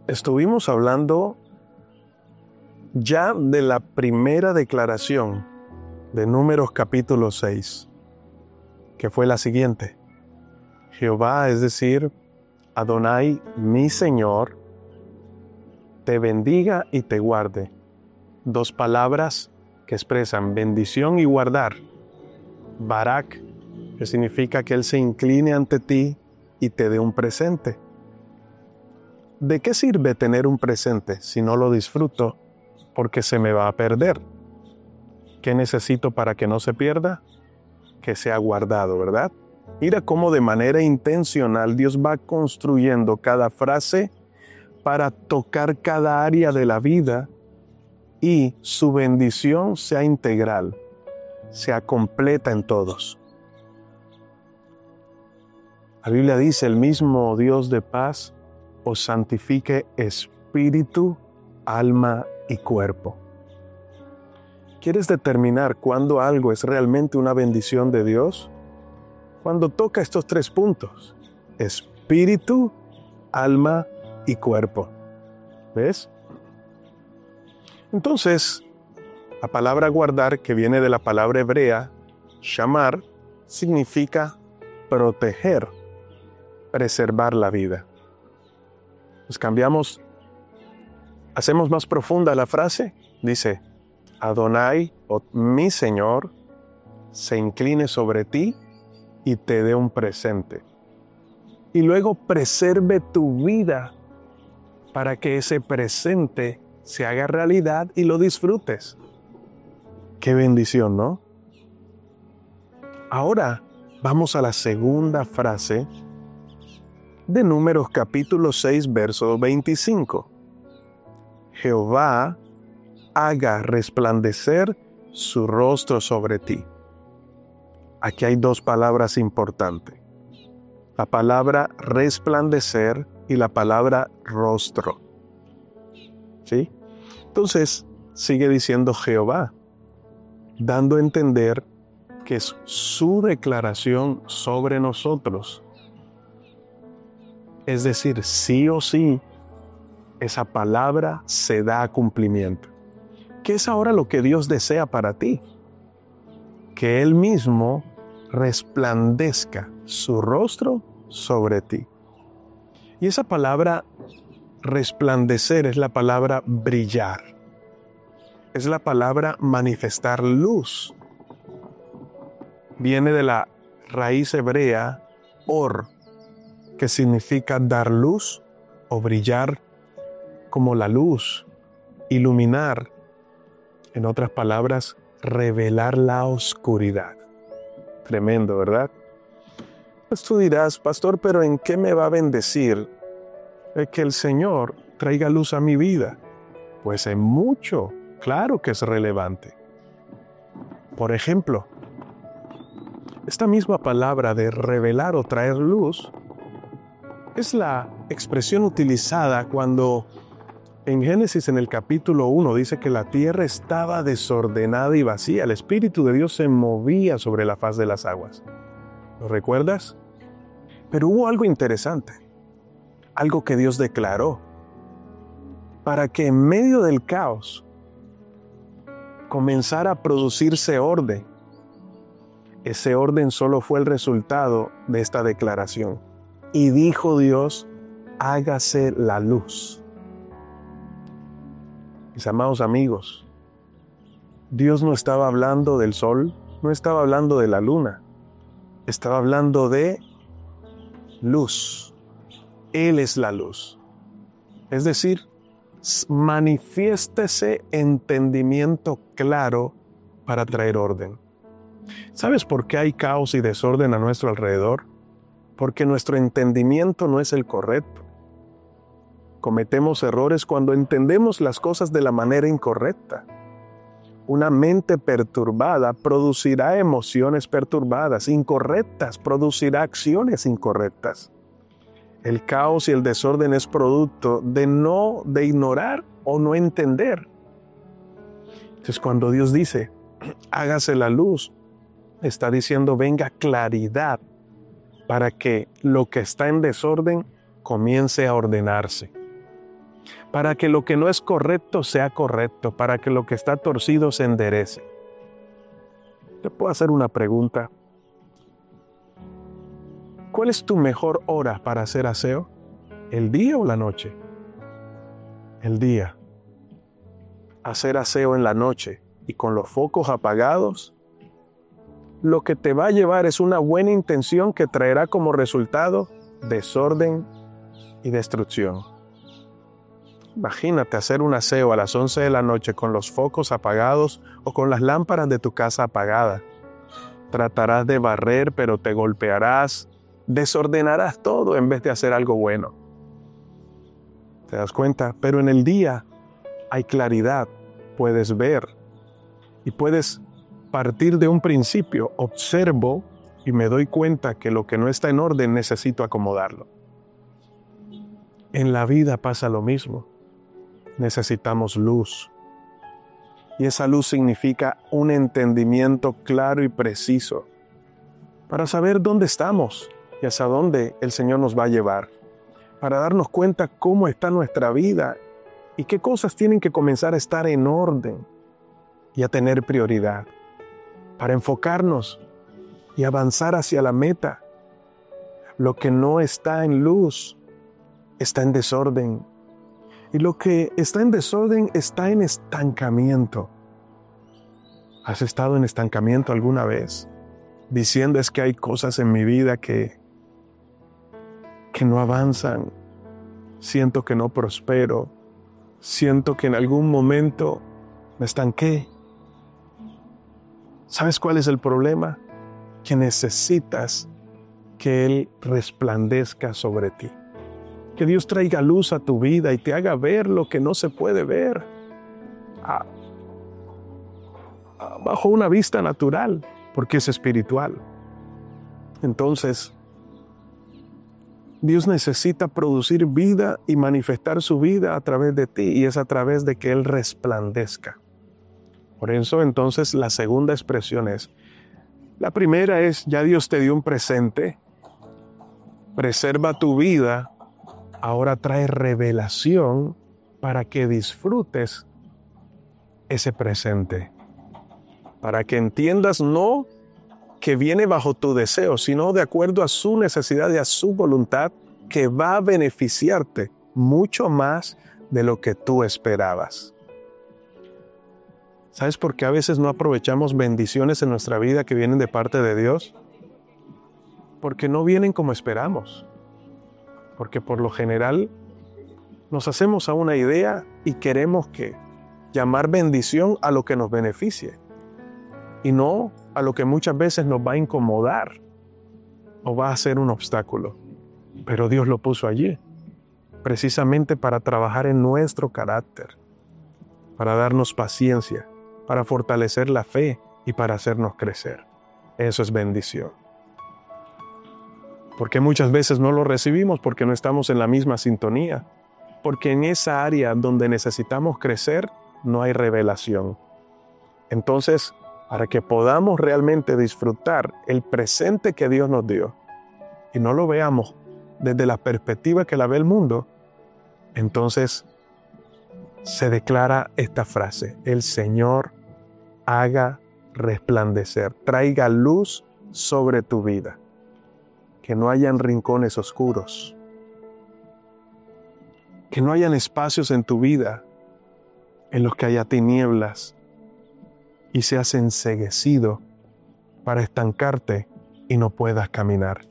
Estuvimos hablando ya de la primera declaración de Números capítulo 6, que fue la siguiente. Jehová, es decir, Adonai, mi Señor, te bendiga y te guarde. Dos palabras que expresan bendición y guardar. Barak, que significa que Él se incline ante ti y te dé un presente. ¿De qué sirve tener un presente si no lo disfruto porque se me va a perder? ¿Qué necesito para que no se pierda? Que sea guardado, ¿verdad? Mira cómo de manera intencional Dios va construyendo cada frase para tocar cada área de la vida y su bendición sea integral, sea completa en todos. La Biblia dice, el mismo Dios de paz os santifique espíritu, alma y cuerpo. ¿Quieres determinar cuándo algo es realmente una bendición de Dios? Cuando toca estos tres puntos: espíritu, alma y cuerpo. ¿Ves? Entonces, la palabra guardar, que viene de la palabra hebrea, shamar, significa proteger, preservar la vida. Pues cambiamos, hacemos más profunda la frase. Dice, Adonai, o mi Señor, se incline sobre ti y te dé un presente. Y luego preserve tu vida para que ese presente se haga realidad y lo disfrutes. Qué bendición, ¿no? Ahora vamos a la segunda frase de Números capítulo 6, verso 25. Jehová haga resplandecer su rostro sobre ti. Aquí hay dos palabras importantes. La palabra resplandecer y la palabra rostro. ¿Sí? Entonces, sigue diciendo Jehová, dando a entender que es su declaración sobre nosotros. Es decir, sí o sí, esa palabra se da a cumplimiento. ¿Qué es ahora lo que Dios desea para ti? Que Él mismo resplandezca su rostro sobre ti. Y esa palabra resplandecer es la palabra brillar. Es la palabra manifestar luz. Viene de la raíz hebrea or, que significa dar luz o brillar como la luz, iluminar. En otras palabras, revelar la oscuridad. Tremendo, ¿verdad? Pues tú dirás, pastor, pero ¿en qué me va a bendecir que el Señor traiga luz a mi vida? Pues en mucho, claro que es relevante. Por ejemplo, esta misma palabra de revelar o traer luz es la expresión utilizada cuando en Génesis, en el capítulo 1, dice que la tierra estaba desordenada y vacía. El Espíritu de Dios se movía sobre la faz de las aguas. ¿Lo recuerdas? Pero hubo algo interesante, algo que Dios declaró, para que en medio del caos comenzara a producirse orden. Ese orden solo fue el resultado de esta declaración. Y dijo Dios, hágase la luz. Mis amados amigos, Dios no estaba hablando del sol, no estaba hablando de la luna, estaba hablando de luz. Él es la luz. Es decir, manifiéstese entendimiento claro para traer orden. ¿Sabes por qué hay caos y desorden a nuestro alrededor? Porque nuestro entendimiento no es el correcto. Cometemos errores cuando entendemos las cosas de la manera incorrecta. Una mente perturbada producirá emociones perturbadas, incorrectas, producirá acciones incorrectas. El caos y el desorden es producto de ignorar o no entender. Entonces, cuando Dios dice, hágase la luz, está diciendo, venga claridad para que lo que está en desorden comience a ordenarse. para que lo que no es correcto sea correcto, para que lo que está torcido se enderece. Te puedo hacer una pregunta. ¿Cuál es tu mejor hora para hacer aseo? ¿El día o la noche? El día. Hacer aseo en la noche y con los focos apagados, lo que te va a llevar es una buena intención que traerá como resultado desorden y destrucción. Imagínate hacer un aseo a las 11 de la noche con los focos apagados o con las lámparas de tu casa apagadas. Tratarás de barrer, pero te golpearás, desordenarás todo en vez de hacer algo bueno. ¿Te das cuenta? Pero en el día hay claridad, puedes ver y puedes partir de un principio. Observo y me doy cuenta que lo que no está en orden necesito acomodarlo. En la vida pasa lo mismo. Necesitamos luz. Y esa luz significa un entendimiento claro y preciso para saber dónde estamos y hacia dónde el Señor nos va a llevar. Para darnos cuenta cómo está nuestra vida y qué cosas tienen que comenzar a estar en orden y a tener prioridad. Para enfocarnos y avanzar hacia la meta. Lo que no está en luz está en desorden. Y lo que está en desorden está en estancamiento. ¿Has estado en estancamiento alguna vez? Diciendo es que hay cosas en mi vida que no avanzan. Siento que no prospero. Siento que en algún momento me estanqué. ¿Sabes cuál es el problema? Que necesitas que Él resplandezca sobre ti. Que Dios traiga luz a tu vida y te haga ver lo que no se puede ver bajo una vista natural, porque es espiritual. Entonces, Dios necesita producir vida y manifestar su vida a través de ti, y es a través de que Él resplandezca. Por eso, entonces, la segunda expresión es, la primera es, ya Dios te dio un presente, preserva tu vida. Ahora trae revelación para que disfrutes ese presente. Para que entiendas no que viene bajo tu deseo, sino de acuerdo a su necesidad y a su voluntad, que va a beneficiarte mucho más de lo que tú esperabas. ¿Sabes por qué a veces no aprovechamos bendiciones en nuestra vida que vienen de parte de Dios? Porque no vienen como esperamos. Porque por lo general nos hacemos a una idea y queremos llamar bendición a lo que nos beneficie y no a lo que muchas veces nos va a incomodar o va a ser un obstáculo. Pero Dios lo puso allí, precisamente para trabajar en nuestro carácter, para darnos paciencia, para fortalecer la fe y para hacernos crecer. Eso es bendición. Porque muchas veces no lo recibimos porque no estamos en la misma sintonía. Porque en esa área donde necesitamos crecer no hay revelación. Entonces, para que podamos realmente disfrutar el presente que Dios nos dio y no lo veamos desde la perspectiva que la ve el mundo, entonces se declara esta frase: el Señor haga resplandecer, traiga luz sobre tu vida. Que no hayan rincones oscuros. Que no hayan espacios en tu vida en los que haya tinieblas y seas enceguecido para estancarte y no puedas caminar.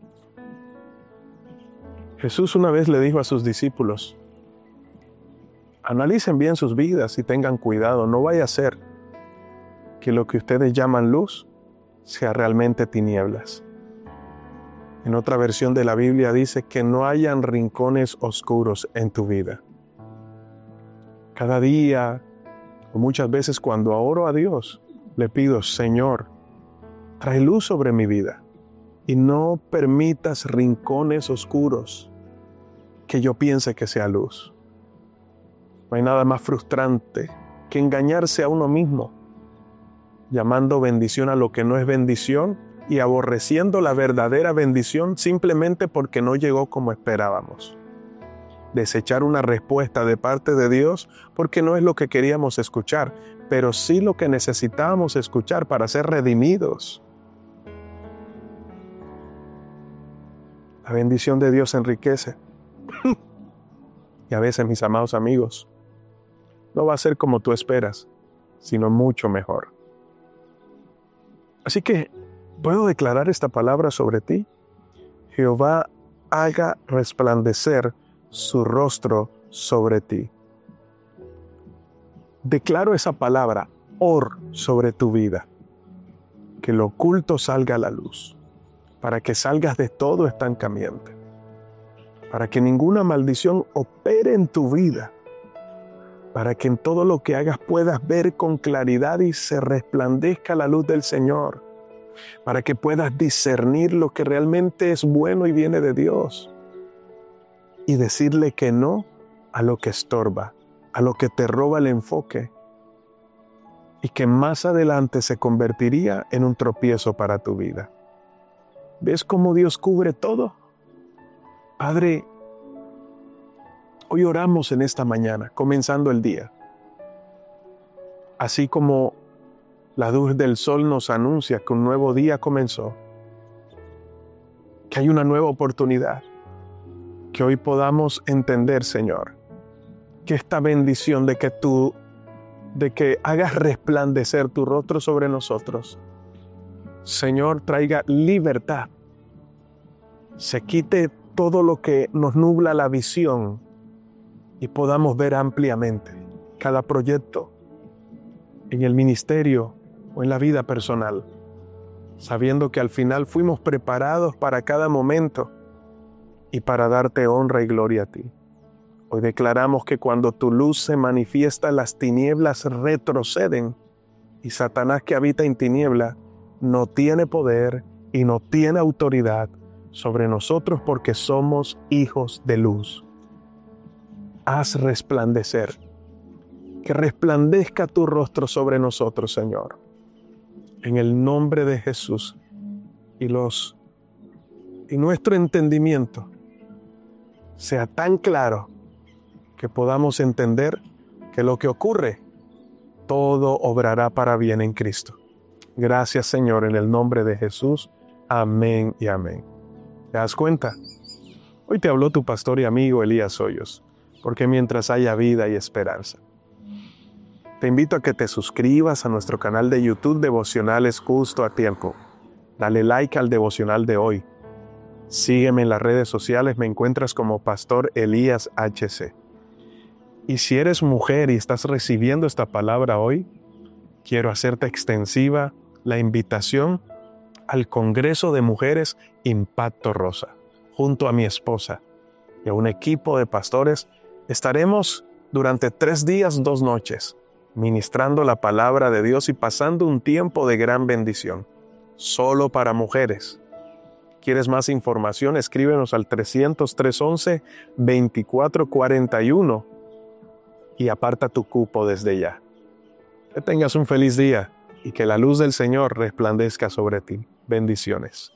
Jesús una vez le dijo a sus discípulos: analicen bien sus vidas y tengan cuidado, no vaya a ser que lo que ustedes llaman luz sea realmente tinieblas. En otra versión de la Biblia dice que no hayan rincones oscuros en tu vida. Cada día, o muchas veces cuando oro a Dios, le pido: Señor, trae luz sobre mi vida y no permitas rincones oscuros que yo piense que sea luz. No hay nada más frustrante que engañarse a uno mismo, llamando bendición a lo que no es bendición y aborreciendo la verdadera bendición simplemente porque no llegó como esperábamos. desechar una respuesta de parte de Dios porque no es lo que queríamos escuchar, pero sí lo que necesitábamos escuchar para ser redimidos. La bendición de Dios enriquece. Y a veces, mis amados amigos, no va a ser como tú esperas, sino mucho mejor. Así que, ¿puedo declarar esta palabra sobre ti? Jehová haga resplandecer su rostro sobre ti. Declaro esa palabra, or, sobre tu vida. Que lo oculto salga a la luz, para que salgas de todo estancamiento, para que ninguna maldición opere en tu vida, para que en todo lo que hagas puedas ver con claridad y se resplandezca la luz del Señor, para que puedas discernir lo que realmente es bueno y viene de Dios, y decirle que no a lo que estorba, a lo que te roba el enfoque, y que más adelante se convertiría en un tropiezo para tu vida. ¿Ves cómo Dios cubre todo? Padre, hoy oramos en esta mañana, comenzando el día. Así como la luz del sol nos anuncia que un nuevo día comenzó, que hay una nueva oportunidad, que hoy podamos entender, Señor, que esta bendición de que hagas resplandecer tu rostro sobre nosotros, Señor, traiga libertad, se quite todo lo que nos nubla la visión y podamos ver ampliamente cada proyecto en el ministerio o en la vida personal, sabiendo que al final fuimos preparados para cada momento y para darte honra y gloria a ti. Hoy declaramos que cuando tu luz se manifiesta, las tinieblas retroceden y Satanás, que habita en tiniebla, no tiene poder y no tiene autoridad sobre nosotros porque somos hijos de luz. Haz resplandecer, que resplandezca tu rostro sobre nosotros, Señor, en el nombre de Jesús, y nuestro entendimiento sea tan claro que podamos entender que lo que ocurre, todo obrará para bien en Cristo. Gracias, Señor, en el nombre de Jesús. Amén y amén. ¿Te das cuenta? Hoy te habló tu pastor y amigo Elías Hoyos, porque mientras haya vida y esperanza. Te invito a que te suscribas a nuestro canal de YouTube Devocionales Justo a Tiempo. Dale like al devocional de hoy. Sígueme en las redes sociales, me encuentras como Pastor Elías HC. Y si eres mujer y estás recibiendo esta palabra hoy, quiero hacerte extensiva la invitación al Congreso de Mujeres Impacto Rosa. Junto a mi esposa y a un equipo de pastores, estaremos durante 3 días, 2 noches, ministrando la palabra de Dios y pasando un tiempo de gran bendición, solo para mujeres. ¿Quieres más información? Escríbenos al 300-311-2441 y aparta tu cupo desde ya. Que tengas un feliz día y que la luz del Señor resplandezca sobre ti. Bendiciones.